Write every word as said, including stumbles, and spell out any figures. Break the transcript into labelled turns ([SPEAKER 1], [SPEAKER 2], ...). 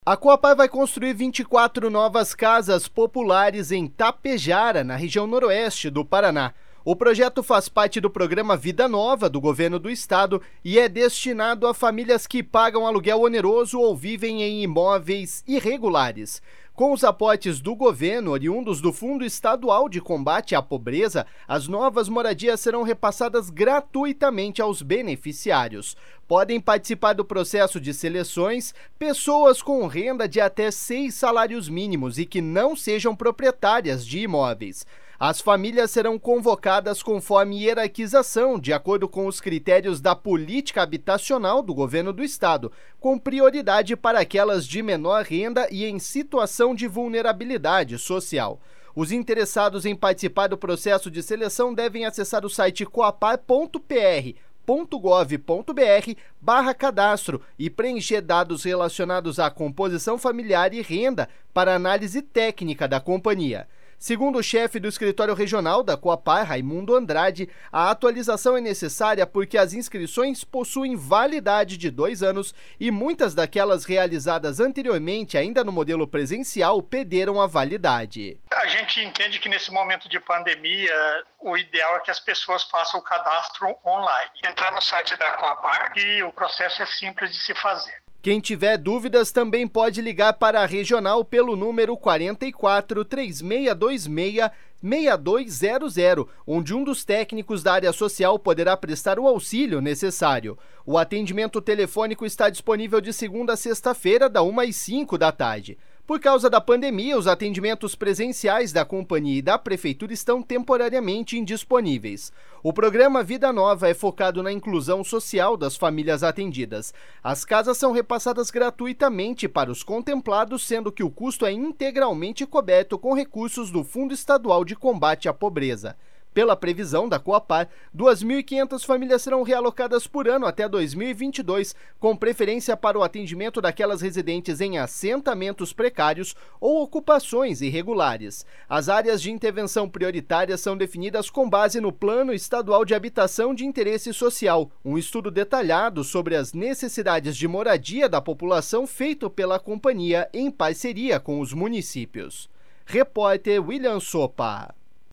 [SPEAKER 1] A Coapar vai construir vinte e quatro novas casas populares em Tapejara, na região noroeste do Paraná. O projeto faz parte do programa Vida Nova do governo do estado e é destinado a famílias que pagam aluguel oneroso ou vivem em imóveis irregulares. Com os aportes do governo, oriundos do Fundo Estadual de Combate à Pobreza, as novas moradias serão repassadas gratuitamente aos beneficiários. Podem participar do processo de seleções pessoas com renda de até seis salários mínimos e que não sejam proprietárias de imóveis. As famílias serão convocadas conforme hierarquização, de acordo com os critérios da política habitacional do governo do estado, com prioridade para aquelas de menor renda e em situação de vulnerabilidade social. Os interessados em participar do processo de seleção devem acessar o site coapar ponto p r ponto gov ponto b r barra cadastro e preencher dados relacionados à composição familiar e renda para análise técnica da companhia. Segundo o chefe do escritório regional da Coapar, Raimundo Andrade, a atualização é necessária porque as inscrições possuem validade de dois anos e muitas daquelas realizadas anteriormente, ainda no modelo presencial, perderam a validade.
[SPEAKER 2] A gente entende que nesse momento de pandemia, o ideal é que as pessoas façam o cadastro online. Entrar no site da Coapar e o processo é simples de se fazer.
[SPEAKER 1] Quem tiver dúvidas também pode ligar para a regional pelo número quarenta e quatro, três seis dois seis, seis dois zero zero, onde um dos técnicos da área social poderá prestar o auxílio necessário. O atendimento telefônico está disponível de segunda a sexta-feira, da uma às cinco da tarde. Por causa da pandemia, os atendimentos presenciais da companhia e da prefeitura estão temporariamente indisponíveis. O programa Vida Nova é focado na inclusão social das famílias atendidas. As casas são repassadas gratuitamente para os contemplados, sendo que o custo é integralmente coberto com recursos do Fundo Estadual de Combate à Pobreza. Pela previsão da Coapar, duas mil e quinhentas famílias serão realocadas por ano até dois mil e vinte e dois, com preferência para o atendimento daquelas residentes em assentamentos precários ou ocupações irregulares. As áreas de intervenção prioritária são definidas com base no Plano Estadual de Habitação de Interesse Social, um estudo detalhado sobre as necessidades de moradia da população feito pela companhia em parceria com os municípios. Repórter William Sopa.